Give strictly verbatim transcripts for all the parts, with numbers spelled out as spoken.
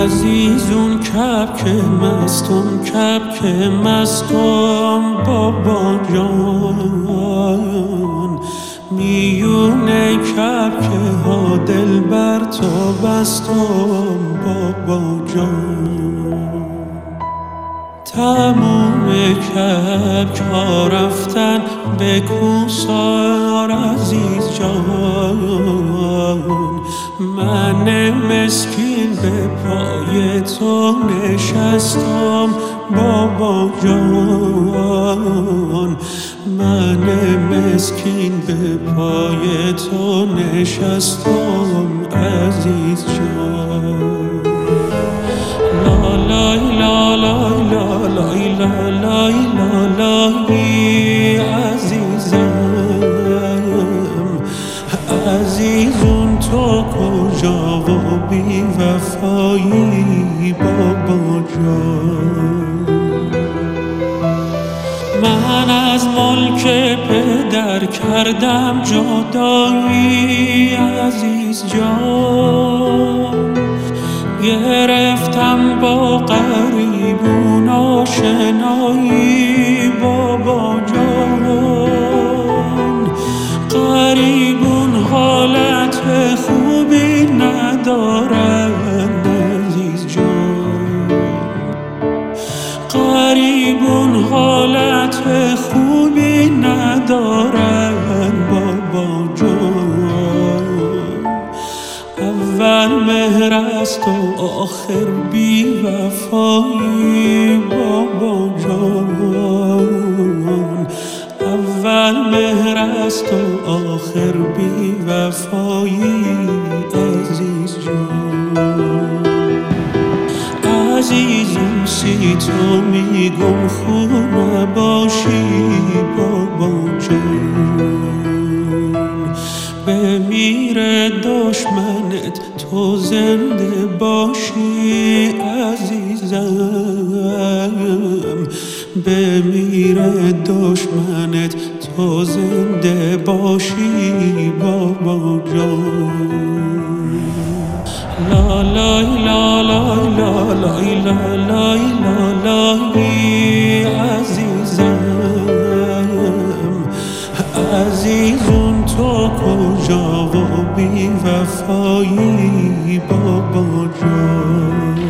عزیزون کبک مستم کبک مستم بابا جان میونه کبک ها دل بر تو بستم بابا جان تموم کبک ها رفتن به کوسار عزیز جان من مسکین به پای تو نشستم بابا جان من مسکین به پای تو نشستم عزیز جان لا لا لا لا لا لا لا لا لا عزیزم عزیزون تو کجا و بی وفایی بابا جان من از ملک پدر کردم جدایی عزیز جان گرفتم با غریبون آشنایی بابا جان غریبون حالت خوبی ندارند عزیز جان غریبون حالت خوبی ندارند بابا جان اول مهر است و آخر بی وفایی بابا جان اول مهر است و آخر بی وفایی عزیز جان عزیزم سی تو میگم خوب نباشی بابا جان بمیره دشمنت تو زنده باشی عزیزم بمیره دشمنت تو زنده باشی بابا جان لا لا لا لا لا لا لا لا لا عزیزم عزیزون تو کجا و بی وفایی بابا جان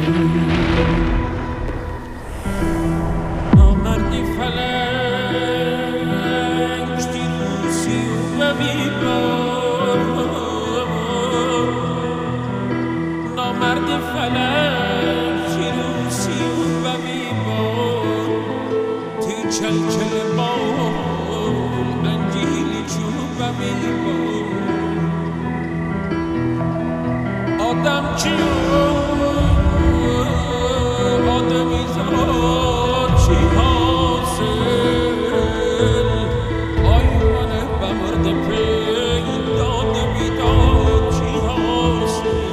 نامردی فلک دیروزی و بیبار نامردی فلک دیروزی و بیبار تو چلچل بال انجیلی چوب و بیبار آدم چیو آدمی زاد چی حاصل آی من بمرد پیداد بیداد چی حاصل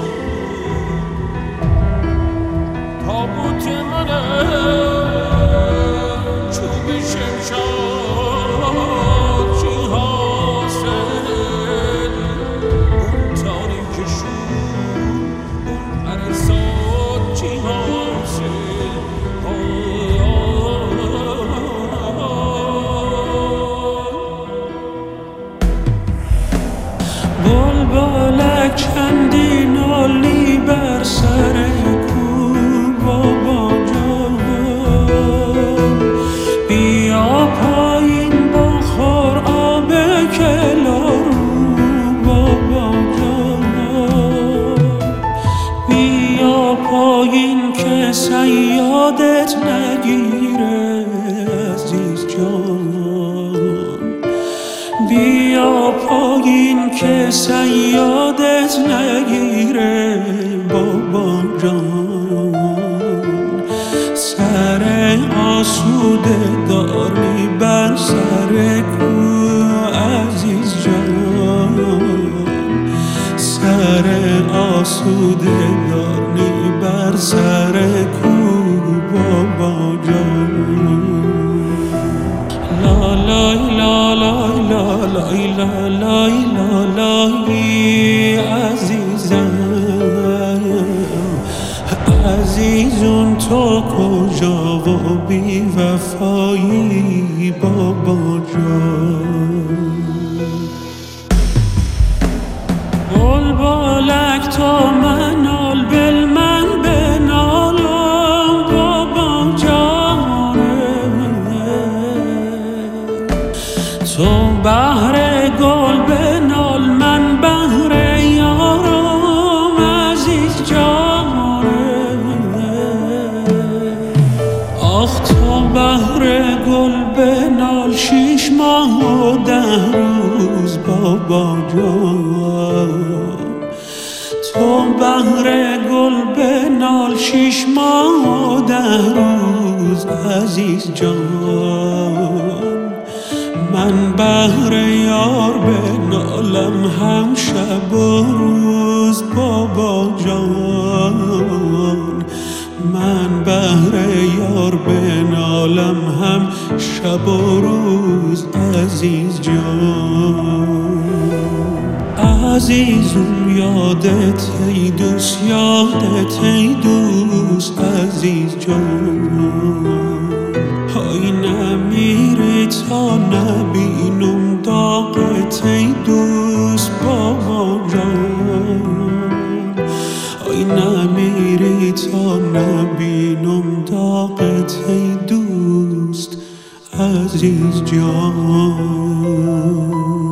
تابوت منم چوب شمشاد چی حاصل اون تاریک شد اون عرصات چی حاصل بلبلک چندین عالی بر سر کو بابا جان بیا پایین بخور آب کلارو بابا جان بیا پایین که صیادت نگیره عزیز جان بیا پایین که صیادت نگیره بابا جان سر آسوده داری بر سر کو عزیز جان سر آسوده داری بر سر کو بابا جان لا لا لا لا لا لا لا لا لا عزیزم تو کجا و بی وفایی بابا جان. بلبلک تو منال بل من بنالم بابا جانه، تو بهر گل بنال من بهر یارم عزیز جانه. آخ تو بهر گل بنال شیش ماه و ده روز بابا جان، تو بهر گل بنال شیش ماه و ده روز عزیز جان. من بهر یار بنالم هم شب و روز بابا جان، من بهر یار بنالم هم شب و روز عزیز جان. عزیزم یادت ای دوست، یادت ای دوست عزیز جان. های نمیری تا نبینم داغت ای دوست بابا جان. های نمیری تا نبینم داغت ای دوست عزیز جان.